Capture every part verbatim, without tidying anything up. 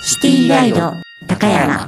シティガイド高山。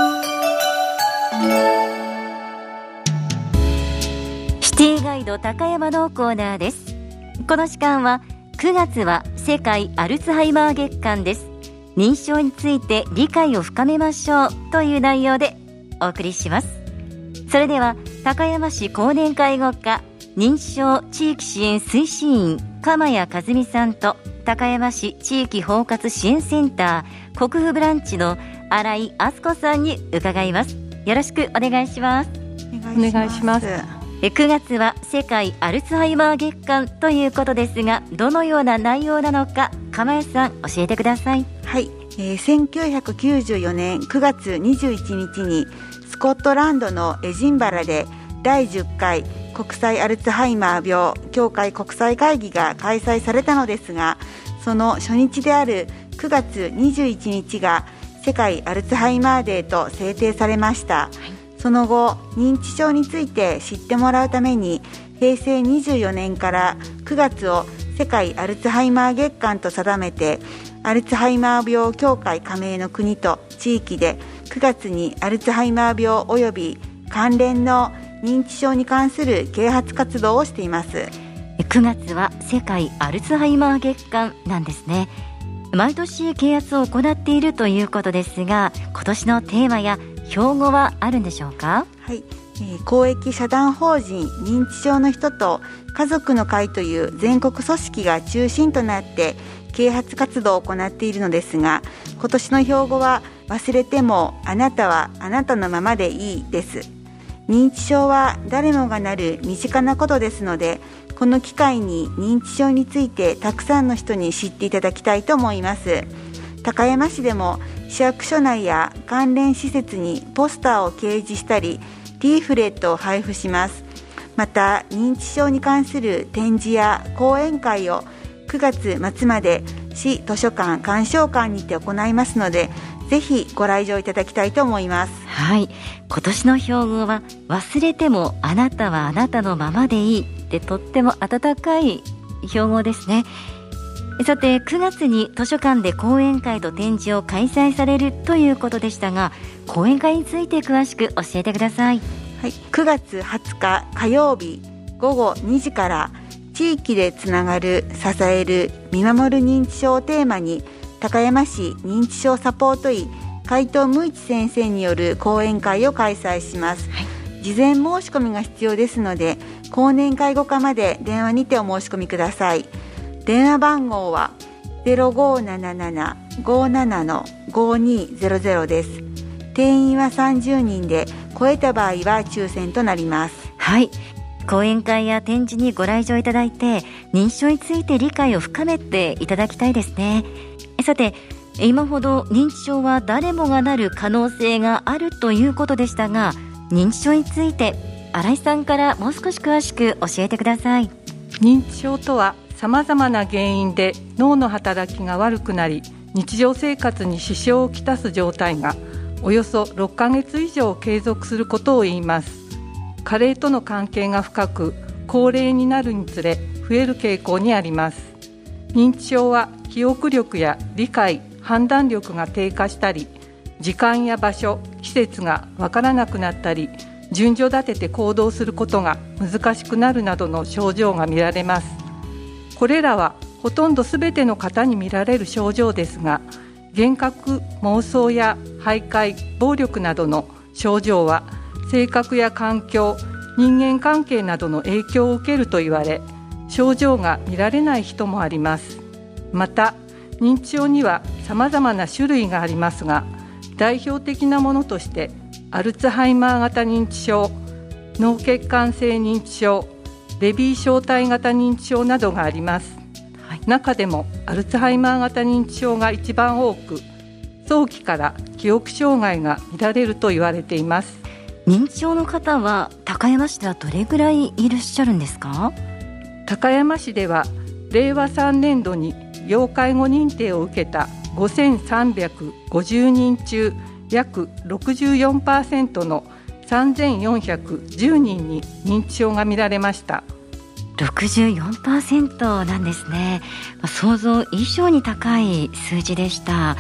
シティガイド高山のコーナーです。この時間はくがつは世界アルツハイマー月間です。認知症について理解を深めましょうという内容でお送りします。それでは高山市公認介護課認知症地域支援推進員鎌谷和美さんと高山市地域包括支援センター国府ブランチの新井敦子さんに伺います。よろしくお願いします。 お願いします。 くがつは世界アルツハイマー月間ということですが、どのような内容なのか鎌谷さん教えてください。 はい、えー、せんきゅうひゃくきゅうじゅうよねんくがつにじゅういちにちにスコットランドのエジンバラでだいじゅっかい国際アルツハイマー病協会国際会議が開催されたのですが、その初日であるくがつにじゅういちにちが世界アルツハイマーデーと制定されました。はい、その後認知症について知ってもらうためにへいせいにじゅうよねんからくがつを世界アルツハイマー月間と定めて、アルツハイマー病協会加盟の国と地域でくがつにアルツハイマー病および関連の認知症に関する啓発活動をしています。 くがつは世界アルツハイマー月間なんですね。毎年啓発を行っているということですが、今年のテーマや標語はあるんでしょうか？ はい、えー、公益社団法人認知症の人と家族の会という全国組織が中心となって啓発活動を行っているのですが、今年の標語は忘れてもあなたはあなたのままでいいです。認知症は誰もがなる身近なことですので、この機会に認知症についてたくさんの人に知っていただきたいと思います。高山市でも市役所内や関連施設にポスターを掲示したりリーフレットを配布します。また認知症に関する展示や講演会をくがつまつまで市図書館鑑賞館にて行いますので、ぜひご来場いただきたいと思います。 はい、今年の標語は忘れてもあなたはあなたのままでいいってとっても温かい標語ですね。さてくがつに図書館で講演会と展示を開催されるということでしたが、講演会について詳しく教えてください。 はい、くがつはつか火曜日ごごにじから地域でつながる、支える、見守る認知症をテーマに高山市認知症サポート医海藤無一先生による講演会を開催します。はい、事前申し込みが必要ですので、公認介護課まで電話にてお申し込みください。電話番号は ゼロごーなななな ごーなな ごーにーゼロゼロ です。定員はさんじゅうにんで、超えた場合は抽選となります。 はい、講演会や展示にご来場いただいて認知症について理解を深めていただきたいですね。さて今ほど認知症は誰もがなる可能性があるということでしたが、認知症について新井さんからもう少し詳しく教えてください。 認知症とはさまざまな原因で脳の働きが悪くなり、日常生活に支障をきたす状態がおよそろっかげつ以上継続することを言います。加齢との関係が深く、高齢になるにつれ増える傾向にあります。認知症は記憶力や理解、判断力が低下したり、時間や場所、季節がわからなくなったり、順序立てて行動することが難しくなるなどの症状が見られます。これらはほとんどすべての方に見られる症状ですが、幻覚、妄想や徘徊、暴力などの症状は性格や環境、人間関係などの影響を受けると言われ、症状が見られない人もあります。また認知症には様々な種類がありますが、代表的なものとしてアルツハイマー型認知症、脳血管性認知症、レビー小体型認知症などがあります。はい、中でもアルツハイマー型認知症が一番多く、早期から記憶障害が見られると言われています。 認知症の方は高山市ではどれぐらいいらっしゃるんですか？ 高山市ではれいわさんねんどに要介護認定を受けたごせんさんびゃくごじゅうにん中約 ろくじゅうよんパーセント のさんぜんよんひゃくじゅうにんに認知症が見られました。 ろくじゅうよんパーセント なんですね。想像以上に高い数字でした。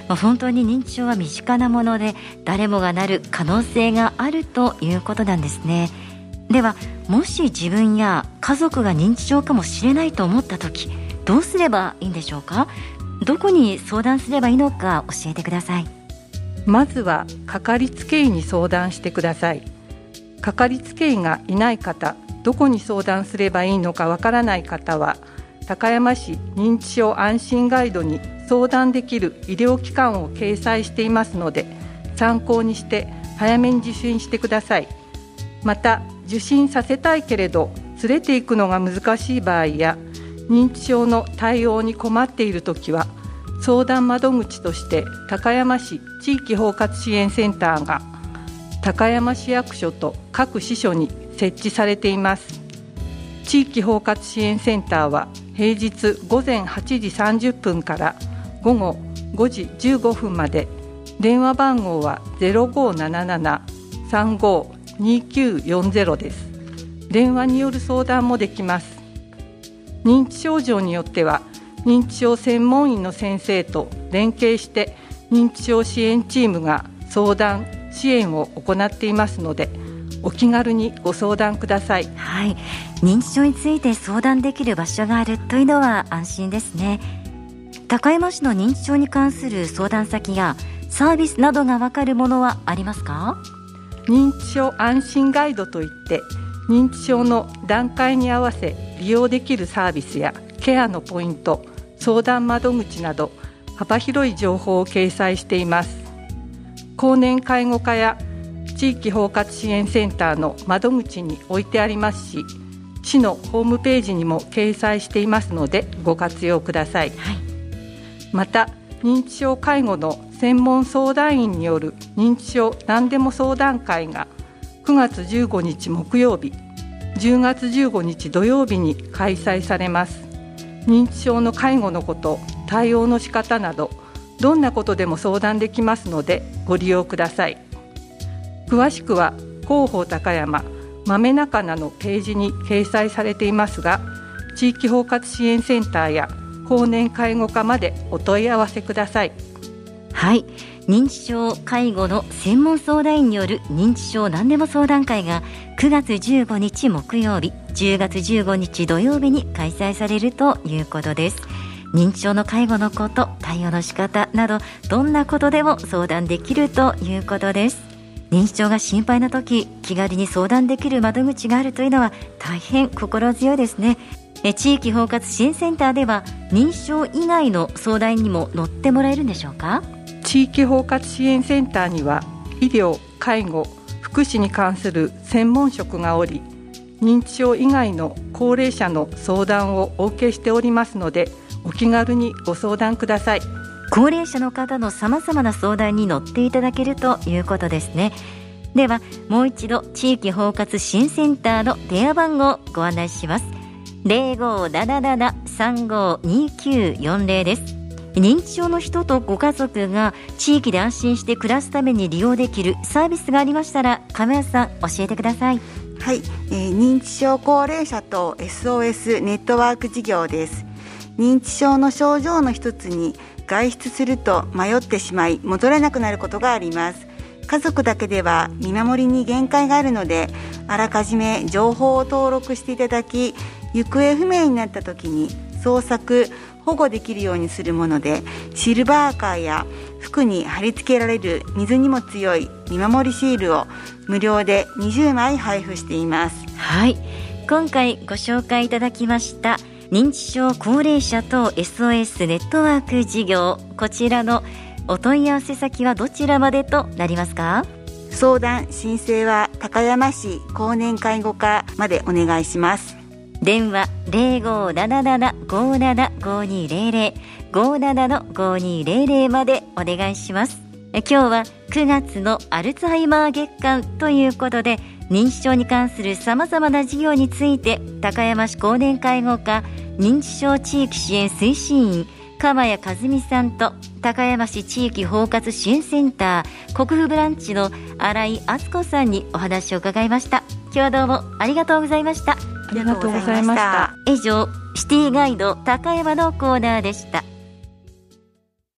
本当に認知症は身近なもので誰もがなる可能性があるということなんですね。ではもし自分や家族が認知症かもしれないと思った時、どうすればいいんでしょうか。どこに相談すればいいのか教えてください。 まずはかかりつけ医に相談してください。かかりつけ医がいない方、どこに相談すればいいのかわからない方は、高山市認知症安心ガイドに相談できる医療機関を掲載していますので、参考にして早めに受診してください。また受診させたいけれど連れて行くのが難しい場合や、認知症の対応に困っているときは、相談窓口として高山市地域包括支援センターが高山市役所と各支所に設置されています。地域包括支援センターは平日午前はちじさんじゅっぷんから午後ごじじゅうごふんまで、電話番号は ゼロごーなななな さんごーにきゅうよんゼロ です。電話による相談もできます。認知症状によっては認知症専門医の先生と連携して認知症支援チームが相談・支援を行っていますので、お気軽にご相談ください。 はい、認知症について相談できる場所があるというのは安心ですね。高山市の認知症に関する相談先やサービスなどがわかるものはありますか？ 認知症安心ガイドといって、認知症の段階に合わせ利用できるサービスやケアのポイント、相談窓口など幅広い情報を掲載しています。高年介護課や地域包括支援センターの窓口に置いてありますし、市のホームページにも掲載していますのでご活用ください。はい、また認知症介護の専門相談員による認知症何でも相談会がくがつじゅうごにち木曜日、じゅうがつじゅうごにち土曜日に開催されます。認知症の介護のこと、対応の仕方など、どんなことでも相談できますのでご利用ください。詳しくは広報高山豆中菜のページに掲載されていますが、地域包括支援センターや高年介護課までお問い合わせください。 はい、認知症介護の専門相談員による認知症何でも相談会がくがつじゅうごにち木曜日、じゅうがつじゅうごにち土曜日に開催されるということです。認知症の介護のこと、対応の仕方など、どんなことでも相談できるということです。認知症が心配な時、気軽に相談できる窓口があるというのは大変心強いですね。え地域包括支援センターでは認知症以外の相談にも乗ってもらえるんでしょうか？ 地域包括支援センターには医療、介護、福祉に関する専門職がおり、認知症以外の高齢者の相談をお受けしておりますので、お気軽にご相談ください。 高齢者の方のさまざまな相談に乗っていただけるということですね。ではもう一度地域包括支援センターの電話番号をご案内します。 ゼロごーなななな さんごーにきゅうよんゼロ です。認知症の人とご家族が地域で安心して暮らすために利用できるサービスがありましたら、亀谷さん教えてください。 はい、えー、認知症高齢者と エスオーエス ネットワーク事業です。認知症の症状の一つに外出すると迷ってしまい戻れなくなることがあります。家族だけでは見守りに限界があるので、あらかじめ情報を登録していただき、行方不明になった時に捜索・保護できるようにするもので、シルバーカーや服に貼り付けられる水にも強い見守りシールを無料でにじゅうまい配布しています。 はい、今回ご紹介いただきました認知症高齢者等 エスオーエス ネットワーク事業、こちらのお問い合わせ先はどちらまでとなりますか？ 相談・申請は高山市高年介護課までお願いします。 電話 ゼロごーなななな ごーなな ごーにーゼロゼロ ごーななの ごーにーゼロゼロ までお願いします。今日はくがつのアルツハイマー月間ということで、認知症に関するさまざまな事業について高山市高年介護課認知症地域支援推進員鎌谷和美さんと、高山市地域包括支援センター国府ブランチの新井敦子さんにお話を伺いました。今日はどうもありがとうございました。 ありがとうございました。 以上、シティガイド高山のコーナーでした。